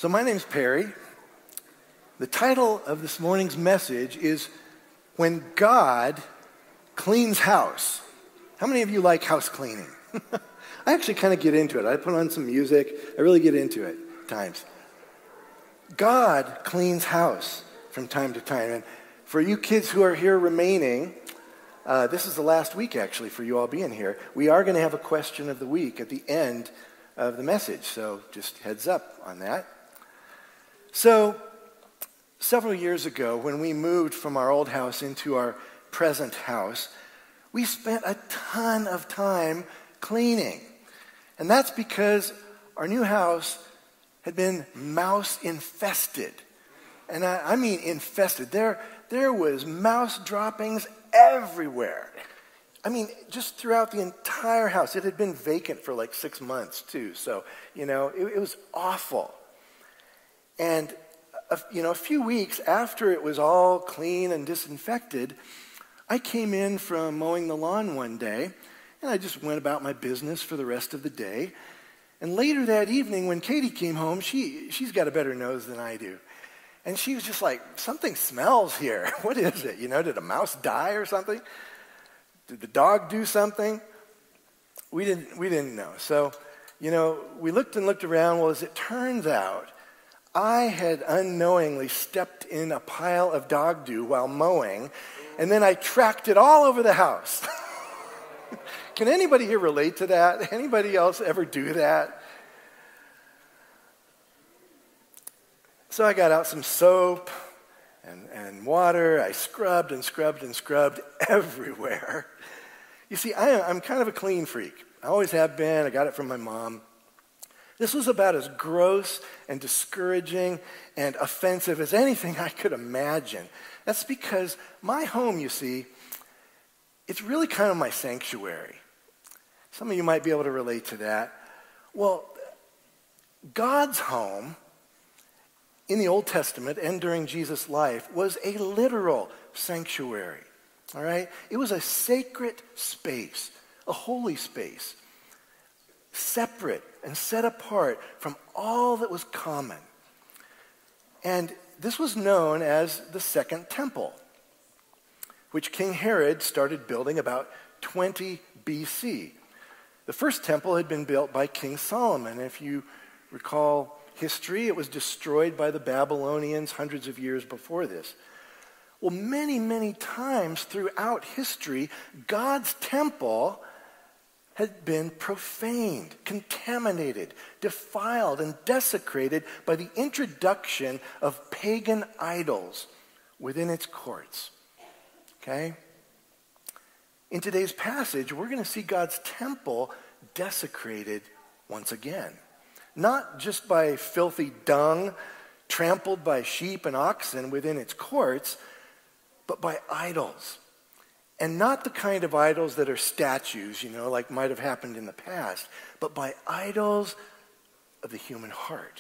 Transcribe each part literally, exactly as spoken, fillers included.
So my name's Perry. The title of this morning's message is When God Cleans House. How many of you like house cleaning? I actually kind of get into it. I put on some music. I really get into it at times. God cleans house from time to time. And for you kids who are here remaining, uh, this is the last week actually for you all being here. We are going to have a question of the week at the end of the message. So just heads up on that. So several years ago, when we moved from our old house into our present house, we spent a ton of time cleaning. And that's because our new house had been mouse infested. And I, I mean infested. There, there was mouse droppings everywhere. I mean, just throughout the entire house. It had been vacant for like six months too. So, you know, it, it was awful. And, a, you know, a few weeks after it was all clean and disinfected, I came in from mowing the lawn one day, and I just went about my business for the rest of the day. And later that evening, when Katie came home, she, she's got a better nose than I do. And she was just like, something smells here. What is it? You know, did a mouse die or something? Did the dog do something? We didn't, we didn't know. So, you know, we looked and looked around. Well, as it turns out, I had unknowingly stepped in a pile of dog dew while mowing, and then I tracked it all over the house. Can anybody here relate to that? Anybody else ever do that? So I got out some soap and, and water. I scrubbed and scrubbed and scrubbed everywhere. You see, I, I'm kind of a clean freak. I always have been. I got it from my mom. This was about as gross and discouraging and offensive as anything I could imagine. That's because my home, you see, it's really kind of my sanctuary. Some of you might be able to relate to that. Well, God's home in the Old Testament and during Jesus' life was a literal sanctuary, all right? It was a sacred space, a holy space, separate and set apart from all that was common. And this was known as the Second Temple, which King Herod started building about twenty B C. The first temple had been built by King Solomon. If you recall history, it was destroyed by the Babylonians hundreds of years before this. Well, many, many times throughout history, God's temple had been profaned, contaminated, defiled, and desecrated by the introduction of pagan idols within its courts. Okay? In today's passage, we're going to see God's temple desecrated once again. Not just by filthy dung trampled by sheep and oxen within its courts, but by idols. And not the kind of idols that are statues, you know, like might have happened in the past, but by idols of the human heart.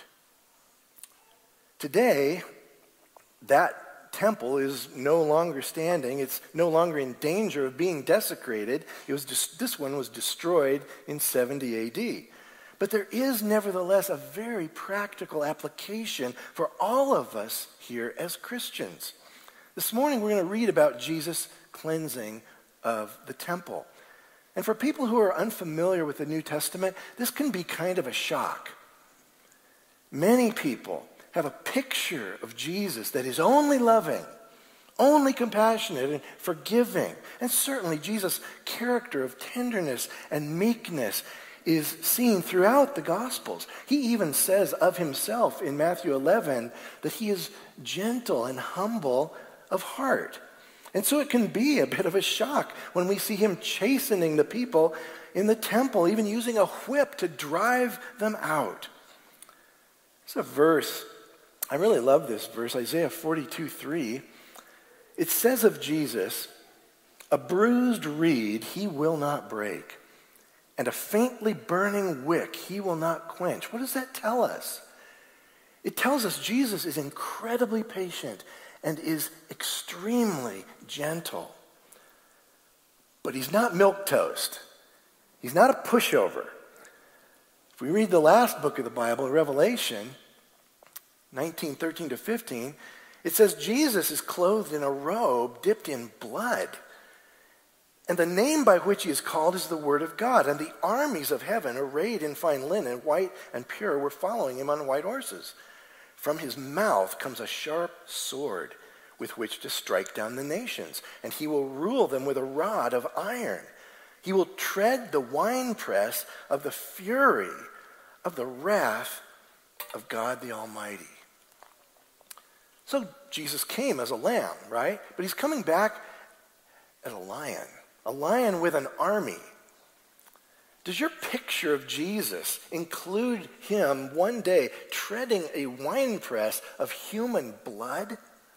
Today, that temple is no longer standing. It's no longer in danger of being desecrated. It was just, this one was destroyed in seventy A D. But there is nevertheless a very practical application for all of us here as Christians. This morning we're going to read about Jesus' cleansing of the temple. And for people who are unfamiliar with the New Testament, this can be kind of a shock. Many people have a picture of Jesus that is only loving, only compassionate and forgiving. And certainly Jesus' character of tenderness and meekness is seen throughout the Gospels. He even says of himself in Matthew eleven that he is gentle and humble of heart. And so it can be a bit of a shock when we see him chastening the people in the temple, even using a whip to drive them out. It's a verse, I really love this verse, Isaiah forty-two three. It says of Jesus, "A bruised reed he will not break, and a faintly burning wick he will not quench." What does that tell us? It tells us Jesus is incredibly patient and is extremely gentle. But he's not milquetoast. He's not a pushover. If we read the last book of the Bible, Revelation, nineteen, thirteen to fifteen, it says Jesus is clothed in a robe dipped in blood. And the name by which he is called is the Word of God. And the armies of heaven, arrayed in fine linen, white and pure, were following him on white horses. From his mouth comes a sharp sword with which to strike down the nations. And he will rule them with a rod of iron. He will tread the winepress of the fury of the wrath of God the Almighty. So Jesus came as a lamb, right? But he's coming back as a lion. A lion with an army. Does your picture of Jesus include him one day treading a winepress of human blood?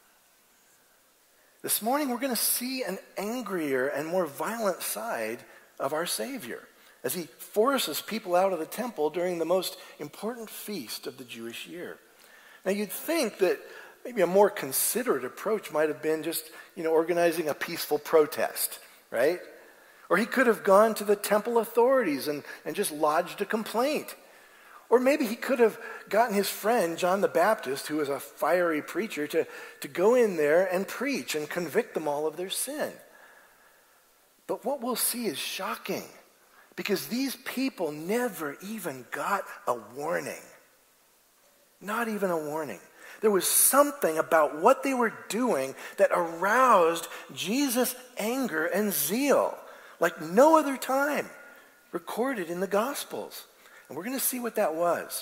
This morning we're going to see an angrier and more violent side of our Savior as he forces people out of the temple during the most important feast of the Jewish year. Now you'd think that maybe a more considerate approach might have been just, you know, organizing a peaceful protest. Right? Or he could have gone to the temple authorities and, and just lodged a complaint. Or maybe he could have gotten his friend, John the Baptist, who was a fiery preacher, to, to go in there and preach and convict them all of their sin. But what we'll see is shocking, because these people never even got a warning. Not even a warning. There was something about what they were doing that aroused Jesus' anger and zeal like no other time recorded in the Gospels. And we're going to see what that was.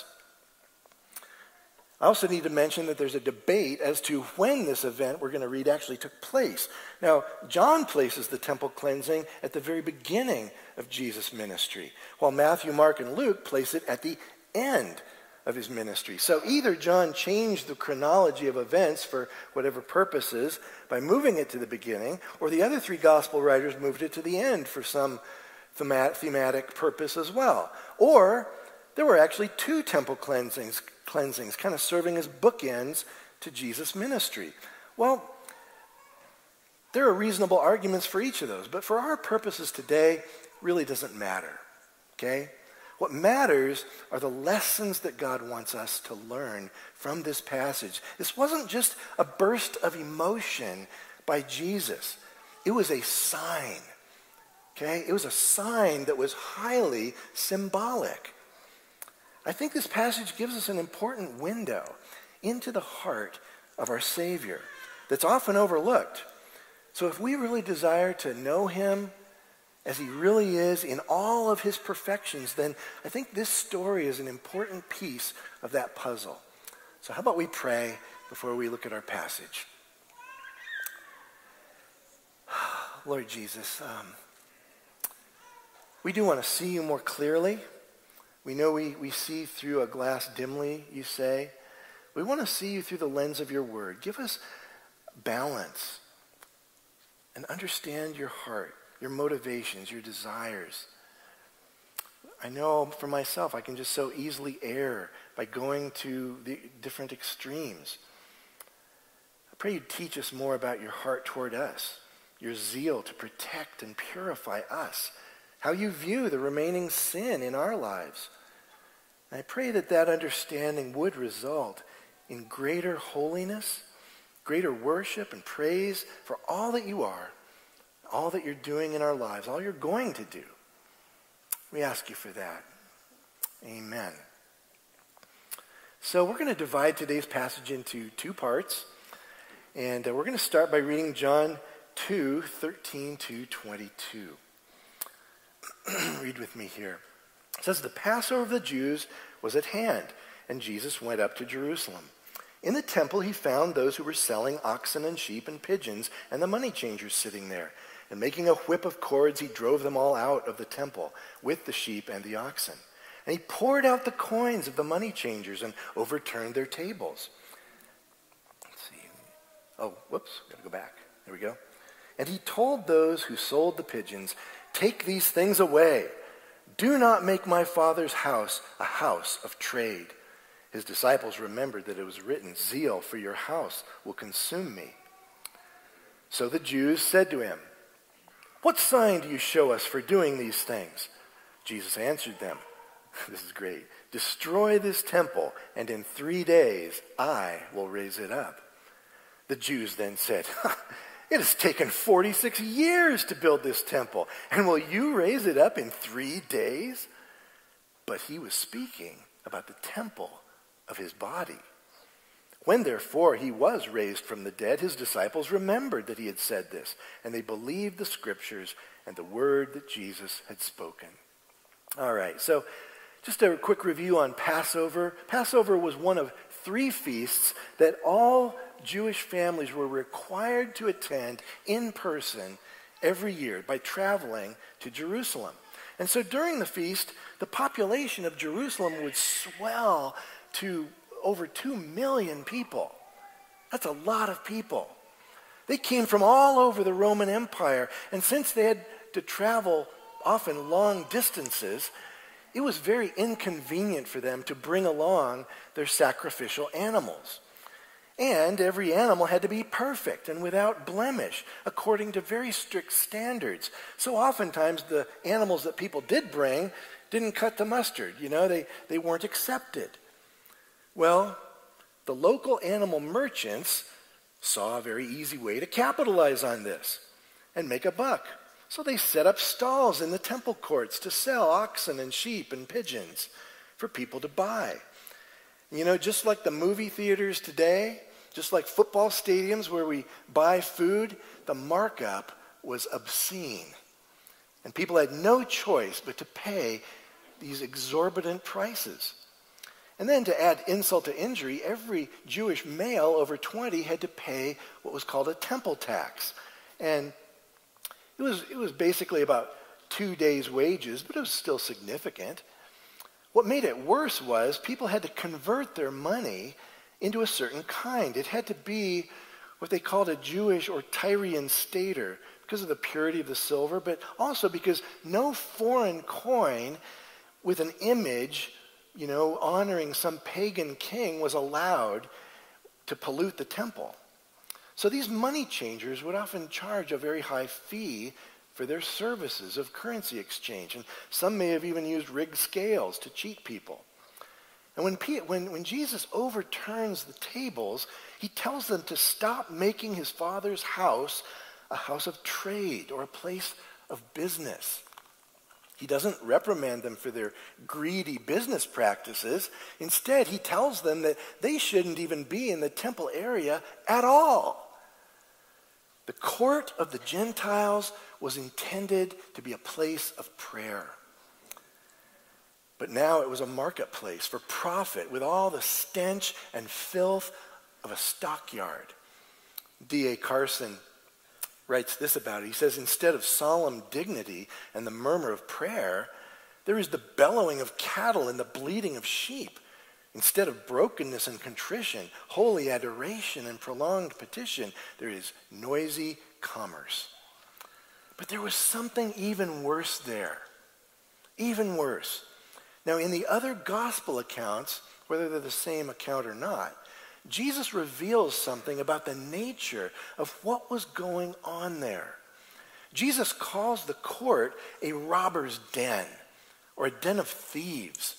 I also need to mention that there's a debate as to when this event we're going to read actually took place. Now, John places the temple cleansing at the very beginning of Jesus' ministry, while Matthew, Mark, and Luke place it at the end of his ministry. So either John changed the chronology of events for whatever purposes by moving it to the beginning, or the other three gospel writers moved it to the end for some thematic purpose as well. Or there were actually two temple cleansings, cleansings, kind of serving as bookends to Jesus' ministry. Well, there are reasonable arguments for each of those, but for our purposes today, really doesn't matter, okay? What matters are the lessons that God wants us to learn from this passage. This wasn't just a burst of emotion by Jesus. It was a sign, okay? It was a sign that was highly symbolic. I think this passage gives us an important window into the heart of our Savior that's often overlooked. So if we really desire to know him as he really is in all of his perfections, then I think this story is an important piece of that puzzle. So how about we pray before we look at our passage? Lord Jesus, um, we do want to see you more clearly. We know we, we see through a glass dimly, you say. We want to see you through the lens of your word. Give us balance and understand your heart, your motivations, your desires. I know for myself, I can just so easily err by going to the different extremes. I pray you teach us more about your heart toward us, your zeal to protect and purify us, how you view the remaining sin in our lives. And I pray that that understanding would result in greater holiness, greater worship and praise for all that you are, all that you're doing in our lives, all you're going to do. We ask you for that. Amen. So we're going to divide today's passage into two parts. And uh, we're going to start by reading John two, thirteen to twenty-two. Read with me here. It says, the Passover of the Jews was at hand, and Jesus went up to Jerusalem. In the temple he found those who were selling oxen and sheep and pigeons, and the money changers sitting there. And making a whip of cords, he drove them all out of the temple with the sheep and the oxen. And he poured out the coins of the money changers and overturned their tables. Let's see. Oh, whoops, got to go back. There we go. And he told those who sold the pigeons, take these things away. Do not make my Father's house a house of trade. His disciples remembered that it was written, zeal for your house will consume me. So the Jews said to him, what sign do you show us for doing these things? Jesus answered them, This is great. Destroy this temple, and in three days I will raise it up. The Jews then said, it has taken forty-six years to build this temple, and will you raise it up in three days? But he was speaking about the temple of his body. When therefore he was raised from the dead, his disciples remembered that he had said this, and they believed the scriptures and the word that Jesus had spoken. All right, so just a quick review on Passover. Passover was one of three feasts that all Jewish families were required to attend in person every year by traveling to Jerusalem. And so during the feast, the population of Jerusalem would swell to over two million people. That's a lot of people. They came from all over the Roman Empire, and since they had to travel often long distances, it was very inconvenient for them to bring along their sacrificial animals. And every animal had to be perfect and without blemish, according to very strict standards. So oftentimes the animals that people did bring didn't cut the mustard. You know, they, they weren't accepted. Well, the local animal merchants saw a very easy way to capitalize on this and make a buck. So they set up stalls in the temple courts to sell oxen and sheep and pigeons for people to buy. You know, just like the movie theaters today, just like football stadiums where we buy food, the markup was obscene. And people had no choice but to pay these exorbitant prices. And then to add insult to injury, every Jewish male over twenty had to pay what was called a temple tax. And it was, it was basically about two days' wages, but it was still significant. What made it worse was people had to convert their money into a certain kind. It had to be what they called a Jewish or Tyrian stater because of the purity of the silver, but also because no foreign coin with an image, you know, honoring some pagan king was allowed to pollute the temple. So these money changers would often charge a very high fee for their services of currency exchange. And some may have even used rigged scales to cheat people. And when, when, when Jesus overturns the tables, he tells them to stop making his Father's house a house of trade or a place of business. He doesn't reprimand them for their greedy business practices. Instead, he tells them that they shouldn't even be in the temple area at all. The court of the Gentiles was intended to be a place of prayer. But now it was a marketplace for profit with all the stench and filth of a stockyard. D A Carson writes this about it. He says, instead of solemn dignity and the murmur of prayer, there is the bellowing of cattle and the bleating of sheep. Instead of brokenness and contrition, holy adoration and prolonged petition, there is noisy commerce. But there was something even worse there. Even worse. Now, in the other gospel accounts, whether they're the same account or not, Jesus reveals something about the nature of what was going on there. Jesus calls the court a robber's den, or a den of thieves.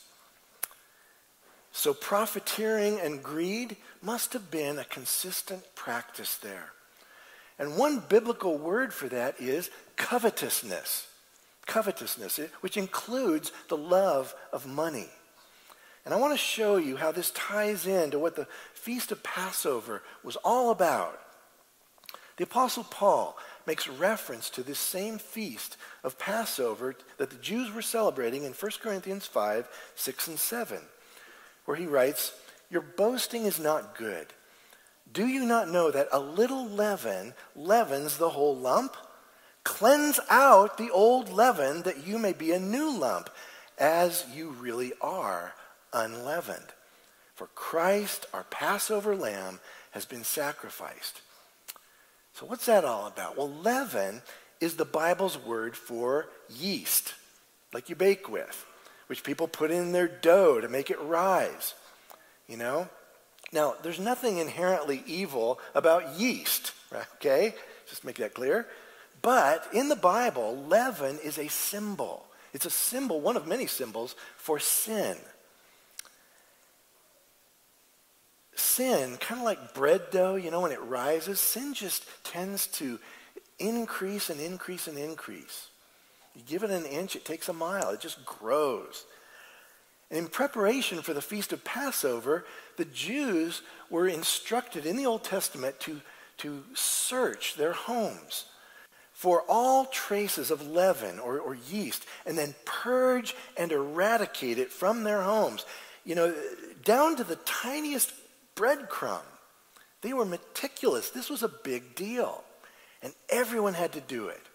So profiteering and greed must have been a consistent practice there. And one biblical word for that is covetousness. Covetousness, which includes the love of money. And I want to show you how this ties into what the Feast of Passover was all about. The Apostle Paul makes reference to this same feast of Passover that the Jews were celebrating in First Corinthians five, six, and seven, where he writes, "Your boasting is not good. Do you not know that a little leaven leavens the whole lump? Cleanse out the old leaven that you may be a new lump, as you really are unleavened. For Christ, our Passover lamb, has been sacrificed." So what's that all about? Well, leaven is the Bible's word for yeast, like you bake with, which people put in their dough to make it rise, you know? Now, there's nothing inherently evil about yeast, okay? Just make that clear. But in the Bible, leaven is a symbol. It's a symbol, one of many symbols for sin. Sin, kind of like bread dough, you know, when it rises, sin just tends to increase and increase and increase. You give it an inch, it takes a mile. It just grows. And in preparation for the Feast of Passover, the Jews were instructed in the Old Testament to, to search their homes for all traces of leaven or, or yeast, and then purge and eradicate it from their homes. You know, down to the tiniest breadcrumb. They were meticulous. This was a big deal. And everyone had to do it.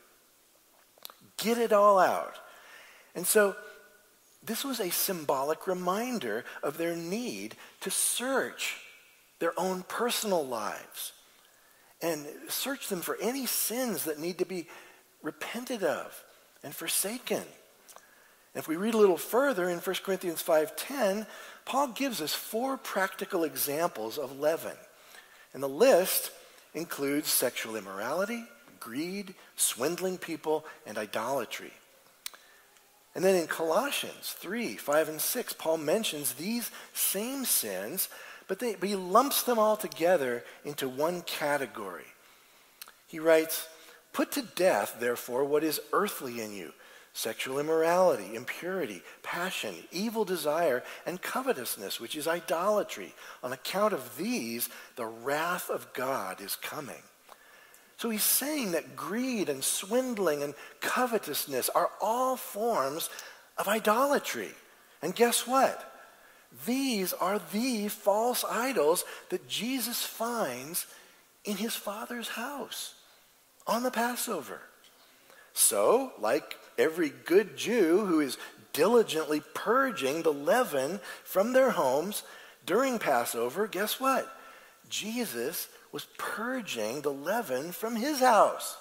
Get it all out. And so this was a symbolic reminder of their need to search their own personal lives and search them for any sins that need to be repented of and forsaken. If we read a little further in First Corinthians five ten, Paul gives us four practical examples of leaven. And the list includes sexual immorality, greed, swindling people, and idolatry. And then in Colossians three, five, and six, Paul mentions these same sins, but, they, but he lumps them all together into one category. He writes, "Put to death, therefore, what is earthly in you, sexual immorality, impurity, passion, evil desire, and covetousness, which is idolatry. On account of these, the wrath of God is coming." So he's saying that greed and swindling and covetousness are all forms of idolatry. And guess what? These are the false idols that Jesus finds in his Father's house on the Passover. So, like every good Jew who is diligently purging the leaven from their homes during Passover, guess what? Jesus was purging the leaven from his house.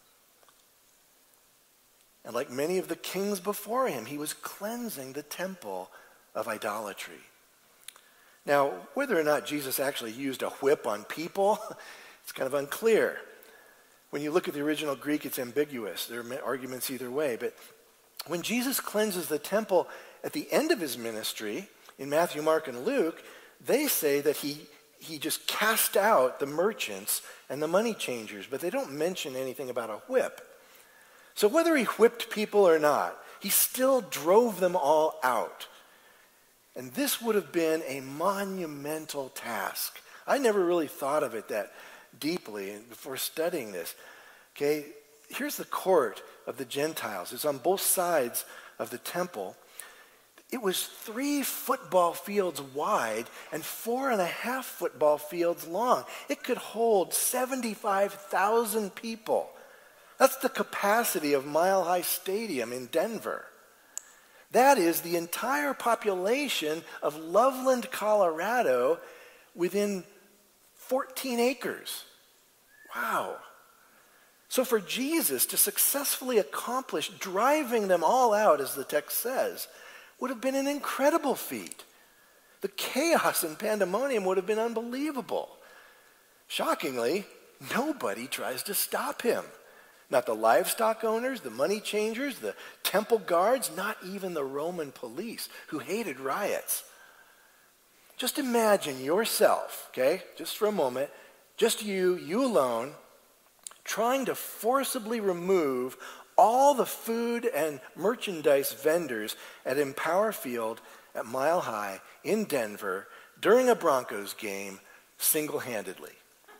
And like many of the kings before him, he was cleansing the temple of idolatry. Now, whether or not Jesus actually used a whip on people, it's kind of unclear. When you look at the original Greek, it's ambiguous. There are arguments either way. But when Jesus cleanses the temple at the end of his ministry, in Matthew, Mark, and Luke, they say that he, he just cast out the merchants and the money changers, but they don't mention anything about a whip. So whether he whipped people or not, he still drove them all out. And this would have been a monumental task. I never really thought of it that deeply before studying this. Okay, here's the court of the Gentiles. It's on both sides of the temple. It was three football fields wide and four and a half football fields long. It could hold seventy-five thousand people. That's the capacity of Mile High Stadium in Denver. That is the entire population of Loveland, Colorado, within fourteen acres. Wow. So for Jesus to successfully accomplish driving them all out, as the text says, would have been an incredible feat. The chaos and pandemonium would have been unbelievable. Shockingly, nobody tries to stop him. Not the livestock owners, the money changers, the temple guards, not even the Roman police, who hated riots. Just imagine yourself, okay, just for a moment, just you, you alone, trying to forcibly remove all the food and merchandise vendors at Empower Field at Mile High in Denver during a Broncos game single-handedly.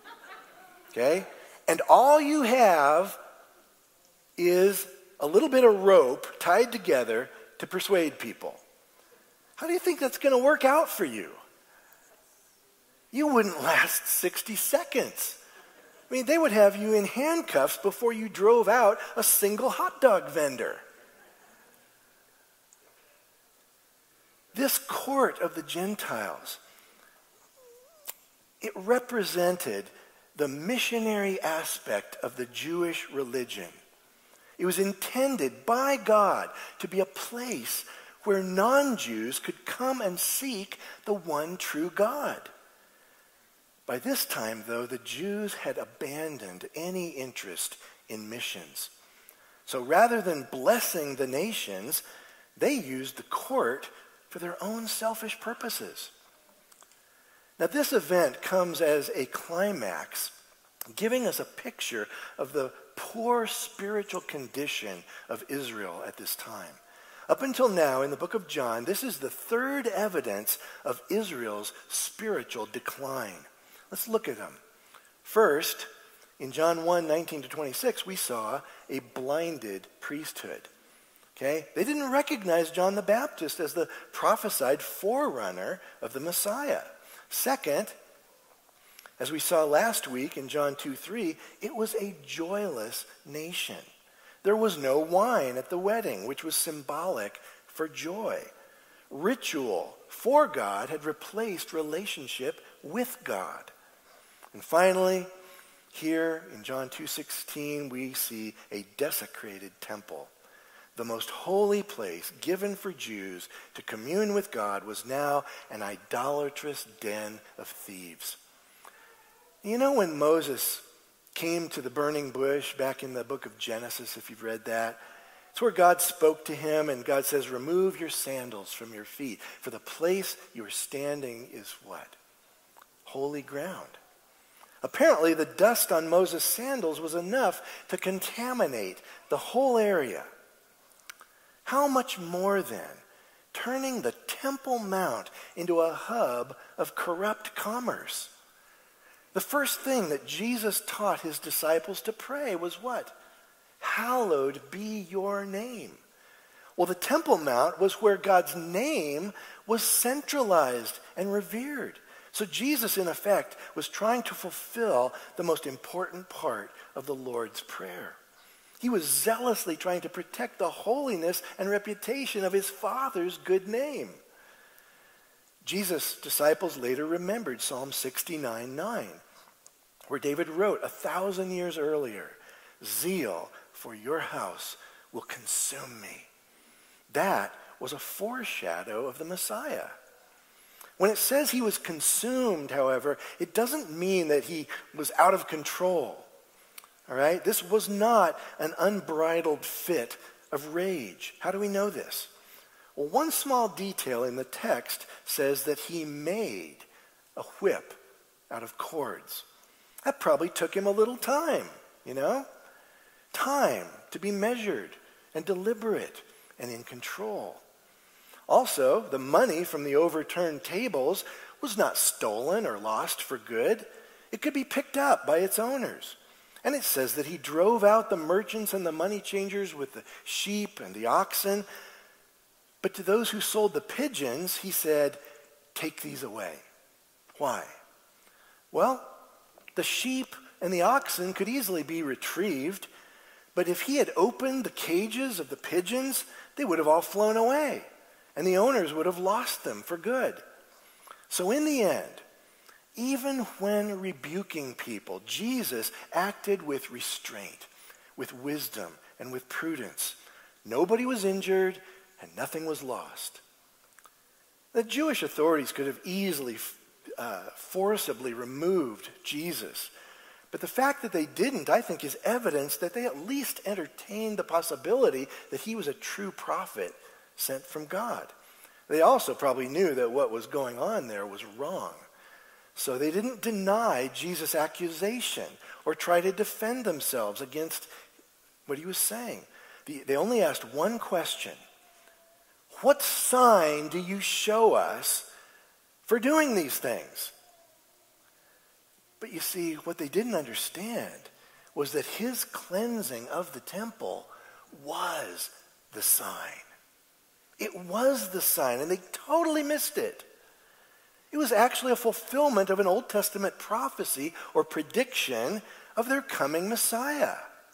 Okay? And all you have is a little bit of rope tied together to persuade people. How do you think that's going to work out for you? You wouldn't last sixty seconds. I mean, they would have you in handcuffs before you drove out a single hot dog vendor. This court of the Gentiles, it represented the missionary aspect of the Jewish religion. It was intended by God to be a place where non-Jews could come and seek the one true God. By this time, though, the Jews had abandoned any interest in missions. So rather than blessing the nations, they used the court for their own selfish purposes. Now, this event comes as a climax, giving us a picture of the poor spiritual condition of Israel at this time. Up until now, in the book of John, this is the third evidence of Israel's spiritual decline. Let's look at them. First, in John one, nineteen to twenty-six, we saw a blinded priesthood. Okay? They didn't recognize John the Baptist as the prophesied forerunner of the Messiah. Second, as we saw last week in John two three, it was a joyless nation. There was no wine at the wedding, which was symbolic for joy. Ritual for God had replaced relationship with God. And finally, here in John two sixteen, we see a desecrated temple. The most holy place given for Jews to commune with God was now an idolatrous den of thieves. You know, when Moses came to the burning bush back in the book of Genesis, if you've read that, it's where God spoke to him, and God says, remove your sandals from your feet, for the place you are standing is what? Holy ground. Apparently, the dust on Moses' sandals was enough to contaminate the whole area. How much more then, turning the Temple Mount into a hub of corrupt commerce? The first thing that Jesus taught his disciples to pray was what? Hallowed be your name. Well, the Temple Mount was where God's name was centralized and revered. So Jesus, in effect, was trying to fulfill the most important part of the Lord's Prayer. He was zealously trying to protect the holiness and reputation of his Father's good name. Jesus' disciples later remembered Psalm sixty-nine nine, where David wrote a thousand years earlier, zeal for your house will consume me. That was a foreshadow of the Messiah. When it says he was consumed, however, it doesn't mean that he was out of control. All right? This was not an unbridled fit of rage. How do we know this? Well, one small detail in the text says that he made a whip out of cords. That probably took him a little time, you know? Time to be measured and deliberate and in control. Also, the money from the overturned tables was not stolen or lost for good. It could be picked up by its owners. And it says that he drove out the merchants and the money changers with the sheep and the oxen. But to those who sold the pigeons, he said, take these away. Why? Well, the sheep and the oxen could easily be retrieved, but if he had opened the cages of the pigeons, they would have all flown away, and the owners would have lost them for good. So in the end, even when rebuking people, Jesus acted with restraint, with wisdom, and with prudence. Nobody was injured, and nothing was lost. The Jewish authorities could have easily uh, forcibly removed Jesus. But the fact that they didn't, I think, is evidence that they at least entertained the possibility that he was a true prophet sent from God. They also probably knew that what was going on there was wrong. So they didn't deny Jesus' accusation or try to defend themselves against what he was saying. The, they only asked one question. What sign do you show us for doing these things? But you see, what they didn't understand was that his cleansing of the temple was the sign. It was the sign, and they totally missed it. It was actually a fulfillment of an Old Testament prophecy or prediction of their coming Messiah.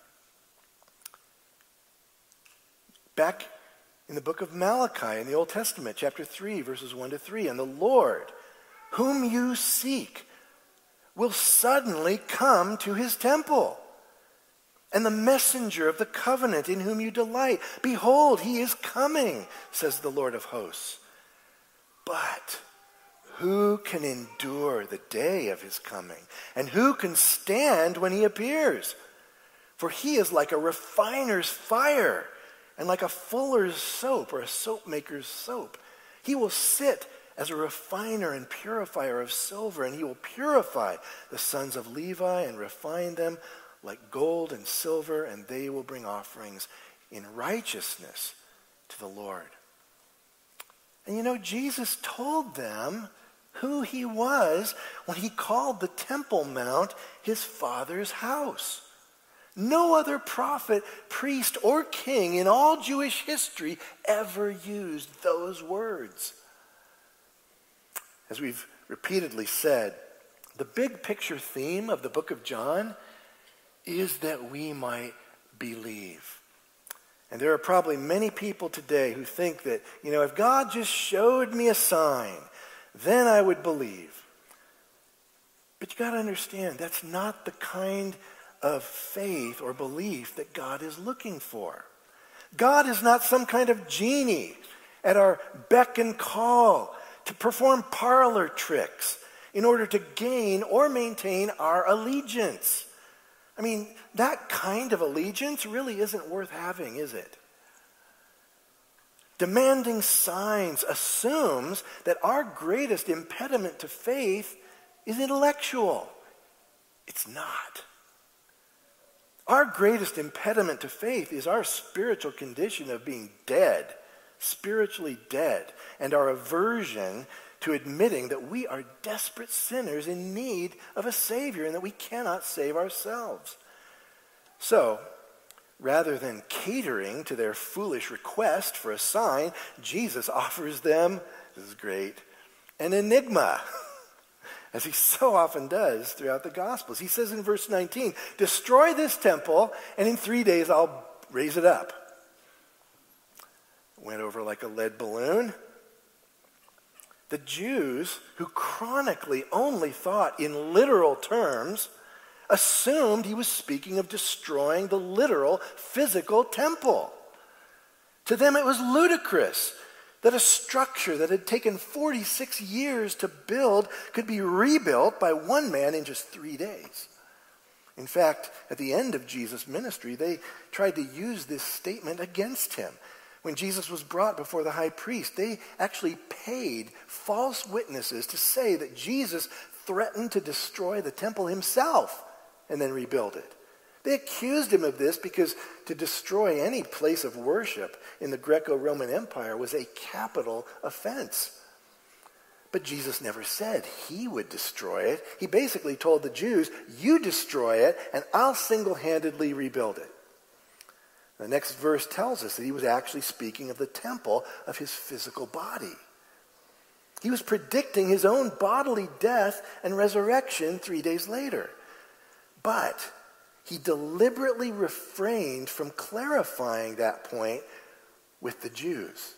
Back in the book of Malachi in the Old Testament, chapter three, verses one to three, and the Lord, whom you seek, will suddenly come to his temple. And the messenger of the covenant in whom you delight, behold, he is coming, says the Lord of hosts. But who can endure the day of his coming? And who can stand when he appears? For he is like a refiner's fire and like a fuller's soap or a soap maker's soap. He will sit as a refiner and purifier of silver, and he will purify the sons of Levi and refine them like gold and silver, and they will bring offerings in righteousness to the Lord. And you know, Jesus told them who he was when he called the Temple Mount his Father's house. No other prophet, priest, or king in all Jewish history ever used those words. As we've repeatedly said, the big picture theme of the book of John is that we might believe. And there are probably many people today who think that, you know, if God just showed me a sign, then I would believe. But you got to understand, that's not the kind of faith or belief that God is looking for. God is not some kind of genie at our beck and call to perform parlor tricks in order to gain or maintain our allegiance. I mean, that kind of allegiance really isn't worth having, is it? Demanding signs assumes that our greatest impediment to faith is intellectual. It's not. Our greatest impediment to faith is our spiritual condition of being dead, spiritually dead, and our aversion to admitting that we are desperate sinners in need of a Savior and that we cannot save ourselves. So, rather than catering to their foolish request for a sign, Jesus offers them, this is great, an enigma, as he so often does throughout the Gospels. He says in verse nineteen, "Destroy this temple, and in three days I'll raise it up." Went over like a lead balloon. The Jews, who chronically only thought in literal terms, assumed he was speaking of destroying the literal physical temple. To them it was ludicrous that a structure that had taken forty-six years to build could be rebuilt by one man in just three days. In fact, at the end of Jesus' ministry, they tried to use this statement against him. When Jesus was brought before the high priest, they actually paid false witnesses to say that Jesus threatened to destroy the temple himself and then rebuild it. They accused him of this because to destroy any place of worship in the Greco-Roman Empire was a capital offense. But Jesus never said he would destroy it. He basically told the Jews, you destroy it and I'll single-handedly rebuild it. The next verse tells us that he was actually speaking of the temple of his physical body. He was predicting his own bodily death and resurrection three days later. But he deliberately refrained from clarifying that point with the Jews.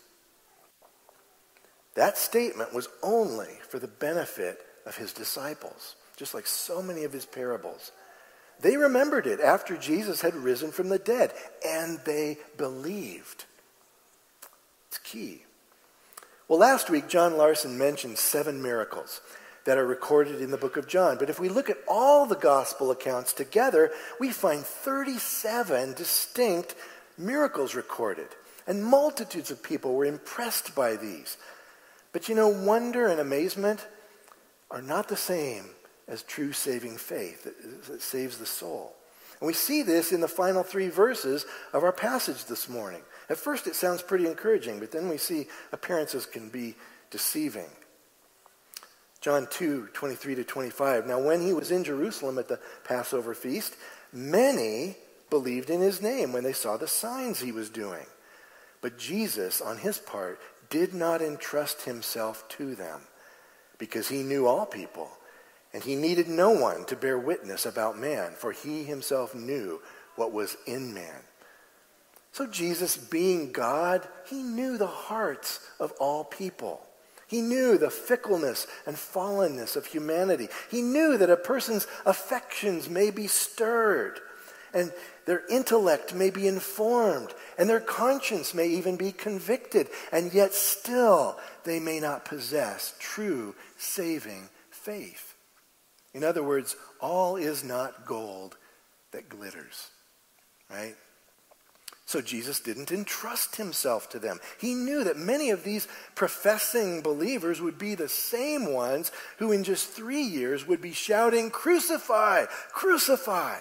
That statement was only for the benefit of his disciples, just like so many of his parables. They remembered it after Jesus had risen from the dead, and they believed. It's key. Well, last week, John Larson mentioned seven miracles that are recorded in the book of John. But if we look at all the gospel accounts together, we find thirty-seven distinct miracles recorded. And multitudes of people were impressed by these. But you know, wonder and amazement are not the same as true saving faith that, that saves the soul. And we see this in the final three verses of our passage this morning. At first it sounds pretty encouraging, but then we see appearances can be deceiving. John two, twenty-three to twenty-five. Now when he was in Jerusalem at the Passover feast, many believed in his name when they saw the signs he was doing. But Jesus, on his part, did not entrust himself to them, because he knew all people, and he needed no one to bear witness about man, for he himself knew what was in man. So Jesus, being God, he knew the hearts of all people. He knew the fickleness and fallenness of humanity. He knew that a person's affections may be stirred, and their intellect may be informed, and their conscience may even be convicted, and yet still they may not possess true saving faith. In other words, all is not gold that glitters. right? So Jesus didn't entrust himself to them. He knew that many of these professing believers would be the same ones who in just three years would be shouting, "Crucify! Crucify!"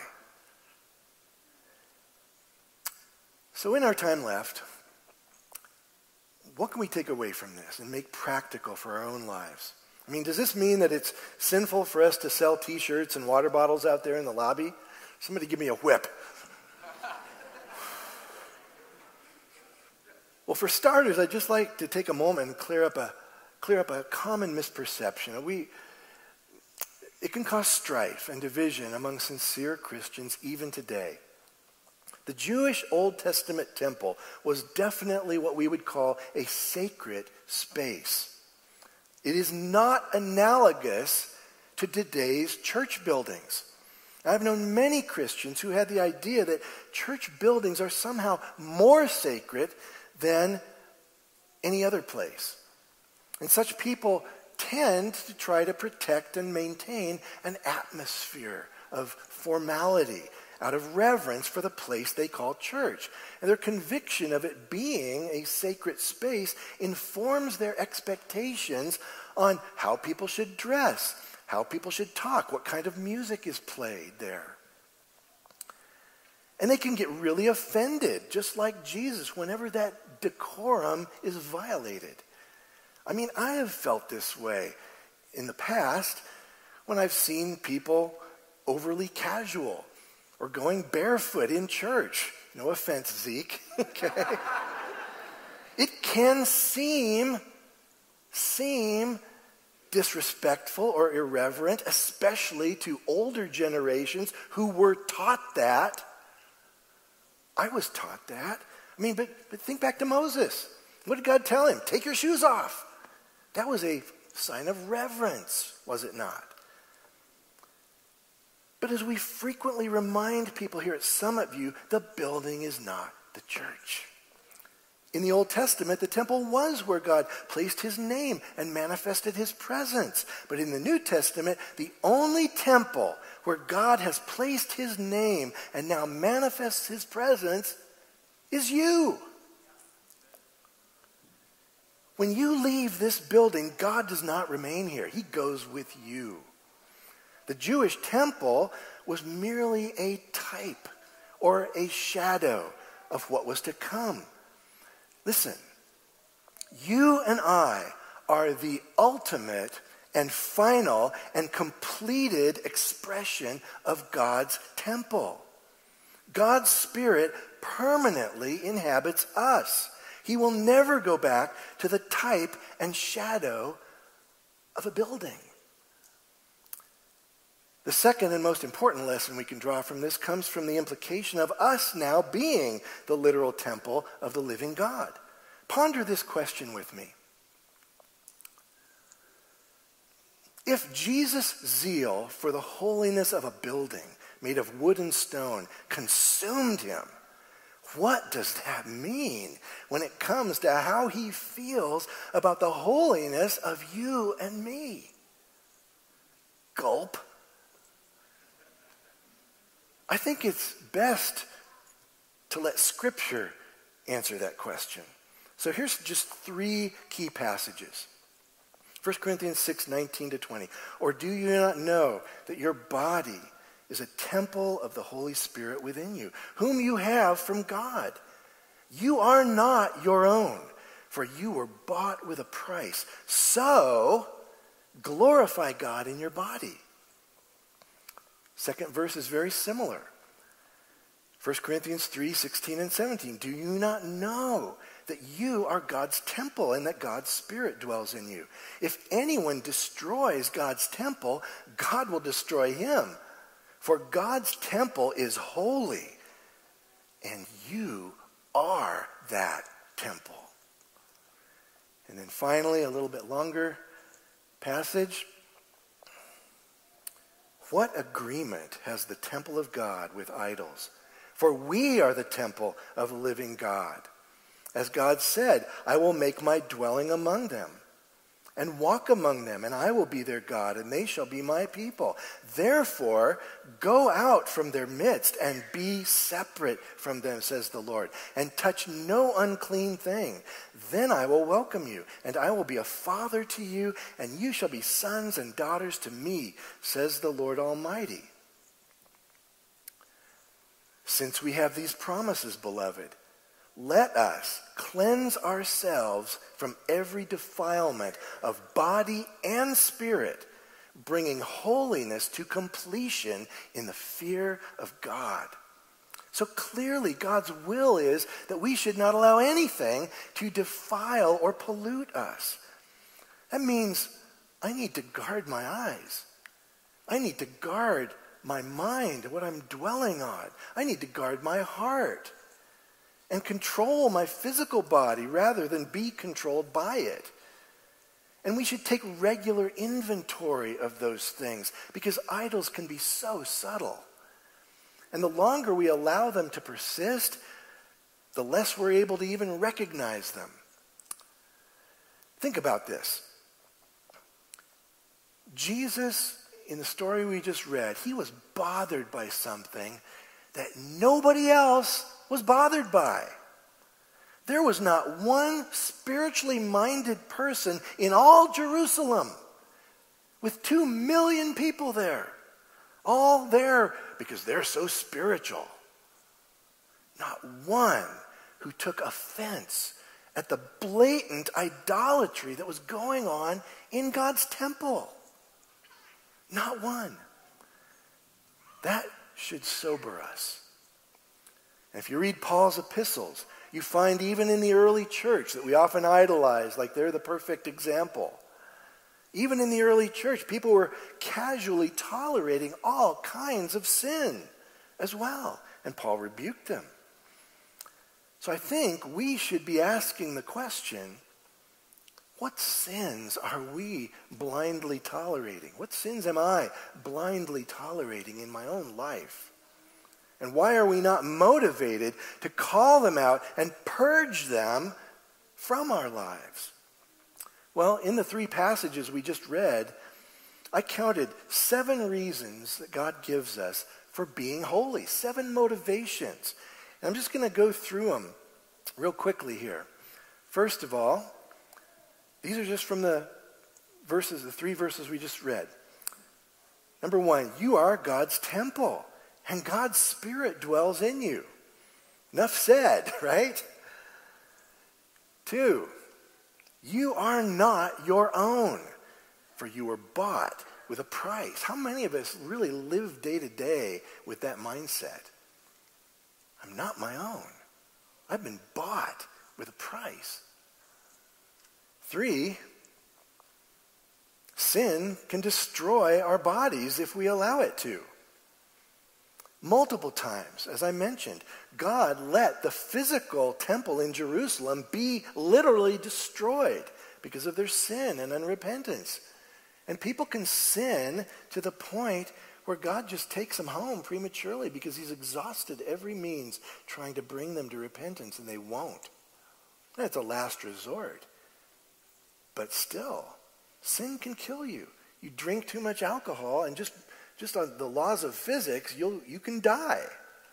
So in our time left, what can we take away from this and make practical for our own lives? I mean, does this mean that it's sinful for us to sell T-shirts and water bottles out there in the lobby? Somebody give me a whip. Well, for starters, I'd just like to take a moment and clear up a clear up a common misperception. We, it can cause strife and division among sincere Christians even today. The Jewish Old Testament temple was definitely what we would call a sacred space. It is not analogous to today's church buildings. I've known many Christians who had the idea that church buildings are somehow more sacred than any other place. And such people tend to try to protect and maintain an atmosphere of formality out of reverence for the place they call church. And their conviction of it being a sacred space informs their expectations on how people should dress, how people should talk, what kind of music is played there. And they can get really offended, just like Jesus, whenever that decorum is violated. I mean, I have felt this way in the past when I've seen people overly casual or going barefoot in church. No offense, Zeke, okay? It can seem, seem disrespectful or irreverent, especially to older generations who were taught that. I was taught that. I mean, but, but think back to Moses. What did God tell him? Take your shoes off. That was a sign of reverence, was it not? But as we frequently remind people here at Summit View, the building is not the church. In the Old Testament, the temple was where God placed his name and manifested his presence. But in the New Testament, the only temple where God has placed his name and now manifests his presence is you. When you leave this building, God does not remain here. He goes with you. The Jewish temple was merely a type or a shadow of what was to come. Listen, you and I are the ultimate and final and completed expression of God's temple. God's Spirit permanently inhabits us. He will never go back to the type and shadow of a building. The second and most important lesson we can draw from this comes from the implication of us now being the literal temple of the living God. Ponder this question with me. If Jesus' zeal for the holiness of a building made of wood and stone consumed him, what does that mean when it comes to how he feels about the holiness of you and me? Gulp. I think it's best to let Scripture answer that question. So here's just three key passages. First Corinthians six, nineteen to twenty. Or do you not know that your body is a temple of the Holy Spirit within you, whom you have from God? You are not your own, for you were bought with a price. So glorify God in your body. Second verse is very similar. First Corinthians three, sixteen and seventeen. Do you not know that you are God's temple and that God's Spirit dwells in you? If anyone destroys God's temple, God will destroy him. For God's temple is holy, and you are that temple. And then finally, a little bit longer passage. What agreement has the temple of God with idols? For we are the temple of the living God. As God said, I will make my dwelling among them. and walk among them, and I will be their God, and they shall be my people. Therefore, go out from their midst and be separate from them, says the Lord, and touch no unclean thing. Then I will welcome you, and I will be a father to you, and you shall be sons and daughters to me, says the Lord Almighty. Since we have these promises, beloved, let us cleanse ourselves from every defilement of body and spirit, bringing holiness to completion in the fear of God. So clearly, God's will is that we should not allow anything to defile or pollute us. That means I need to guard my eyes. I need to guard my mind, what I'm dwelling on. I need to guard my heart and control my physical body rather than be controlled by it. And we should take regular inventory of those things because idols can be so subtle. And the longer we allow them to persist, the less we're able to even recognize them. Think about this. Jesus, in the story we just read, he was bothered by something that nobody else was bothered by. There was not one spiritually minded person in all Jerusalem with two million people there, all there because they're so spiritual. Not one who took offense at the blatant idolatry that was going on in God's temple. Not one. That should sober us. And if you read Paul's epistles, you find even in the early church that we often idolize, like they're the perfect example. Even in the early church, people were casually tolerating all kinds of sin as well. And Paul rebuked them. So I think we should be asking the question, what sins are we blindly tolerating? What sins am I blindly tolerating in my own life? And why are we not motivated to call them out and purge them from our lives? Well, in the three passages we just read, I counted seven reasons that God gives us for being holy. Seven motivations. And I'm just going to go through them real quickly here. First of all, these are just from the verses, the three verses we just read. Number one, you are God's temple, and God's Spirit dwells in you. Enough said, right? Two, you are not your own, for you were bought with a price. How many of us really live day to day with that mindset? I'm not my own. I've been bought with a price. Three, sin can destroy our bodies if we allow it to. Multiple times, as I mentioned, God let the physical temple in Jerusalem be literally destroyed because of their sin and unrepentance. And people can sin to the point where God just takes them home prematurely because he's exhausted every means trying to bring them to repentance, and they won't. That's a last resort. But still, sin can kill you. You drink too much alcohol, and just, just on the laws of physics, you'll, you can die.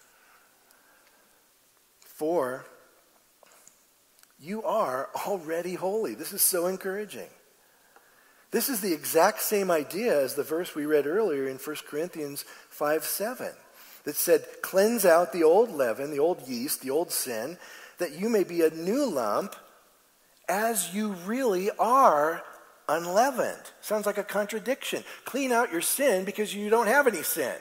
Four, you are already holy. This is so encouraging. This is the exact same idea as the verse we read earlier in First Corinthians five seven that said, cleanse out the old leaven, the old yeast, the old sin, that you may be a new lump as you really are unleavened. Sounds like a contradiction. Clean out your sin because you don't have any sin.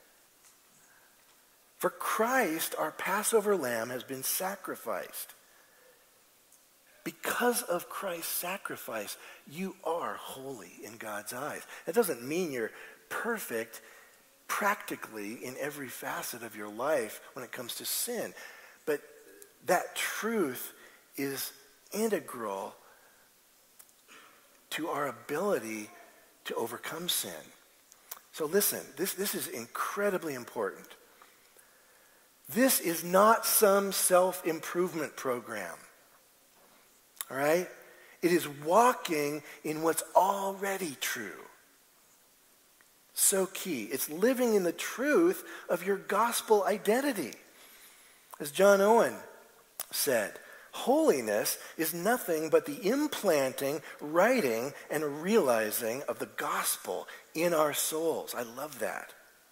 For Christ, our Passover lamb, has been sacrificed. Because of Christ's sacrifice, you are holy in God's eyes. That doesn't mean you're perfect practically in every facet of your life when it comes to sin. But that truth is integral to our ability to overcome sin. So listen, this, this is incredibly important. This is not some self-improvement program. All right? It is walking in what's already true. So key. It's living in the truth of your gospel identity. As John Owen said, holiness is nothing but the implanting, writing, and realizing of the gospel in our souls. I love that.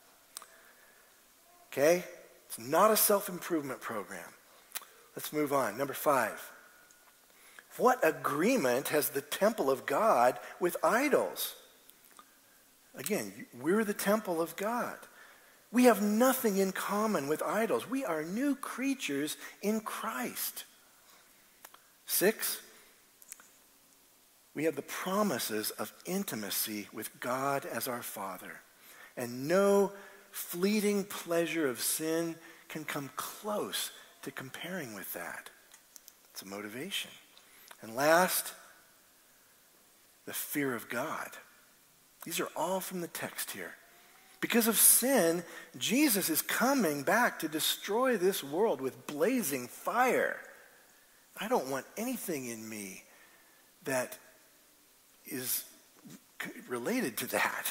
Okay? It's not a self-improvement program. Let's move on. Number five. What agreement has the temple of God with idols? Again, we're the temple of God. We have nothing in common with idols. We are new creatures in Christ. Six, we have the promises of intimacy with God as our Father. And no fleeting pleasure of sin can come close to comparing with that. It's a motivation. And last, the fear of God. These are all from the text here. Because of sin, Jesus is coming back to destroy this world with blazing fire. I don't want anything in me that is related to that.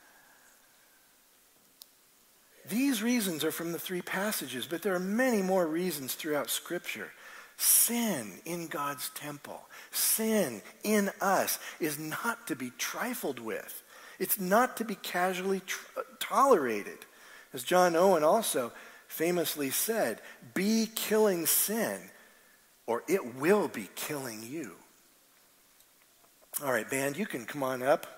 These reasons are from the three passages, but there are many more reasons throughout Scripture. Sin in God's temple, sin in us is not to be trifled with. It's not to be casually tr- tolerated. As John Owen also famously said, be killing sin, or it will be killing you. All right, band, you can come on up.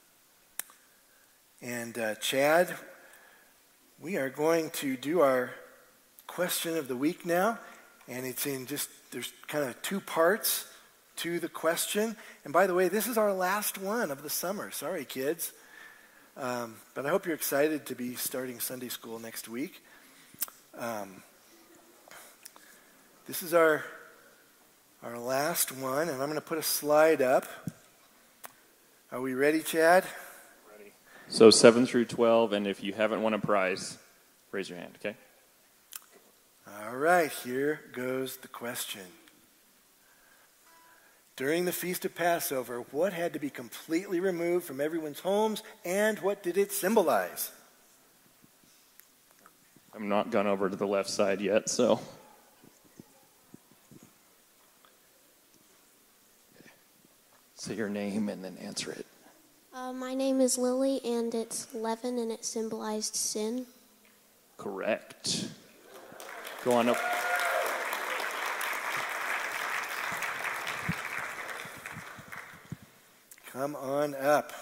And uh, Chad, we are going to do our question of the week now. And it's in just, there's kind of two parts to the question. And by the way, this is our last one of the summer. Sorry, kids. Um, but I hope you're excited to be starting Sunday school next week. Um, this is our, our last one, and I'm going to put a slide up. Are we ready, Chad? Ready. So seven through twelve, and if you haven't won a prize, raise your hand, okay? All right, here goes the question. During the Feast of Passover, what had to be completely removed from everyone's homes, and what did it symbolize? I'm not gone over to the left side yet, so. Say your name and then answer it. Uh, my name is Lily, and it's leaven, and it symbolized sin. Correct. Go on up. Come on up.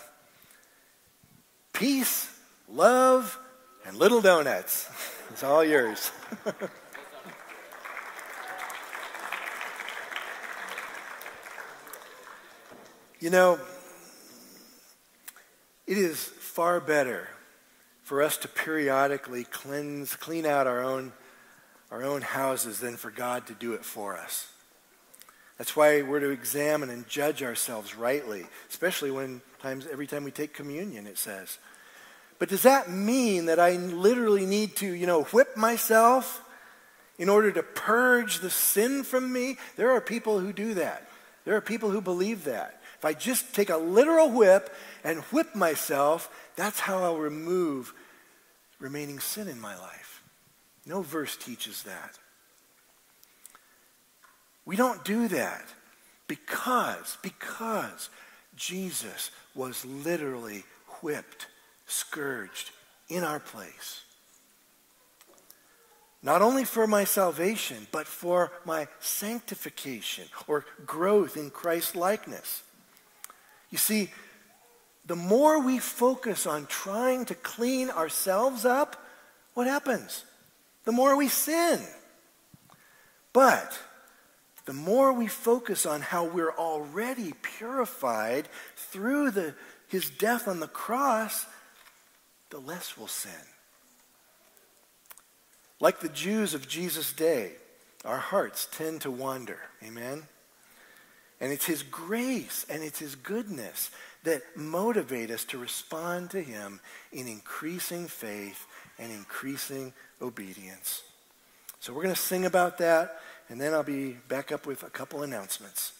Peace, love, and little donuts. It's all yours. You know, it is far better for us to periodically cleanse, clean out our own, our own houses than for God to do it for us. That's why we're to examine and judge ourselves rightly, especially when times every time we take communion, it says. But does that mean that I literally need to, you know, whip myself in order to purge the sin from me? There are people who do that. There are people who believe that. If I just take a literal whip and whip myself, that's how I'll remove remaining sin in my life. No verse teaches that. We don't do that because, because Jesus was literally whipped, scourged in our place. Not only for my salvation, but for my sanctification or growth in Christ's likeness. You see, the more we focus on trying to clean ourselves up, what happens? The more we sin. But the more we focus on how we're already purified through the, his death on the cross, the less we'll sin. Like the Jews of Jesus' day, our hearts tend to wander. Amen? And it's his grace and it's his goodness that motivate us to respond to him in increasing faith and increasing obedience. So we're going to sing about that, and then I'll be back up with a couple announcements.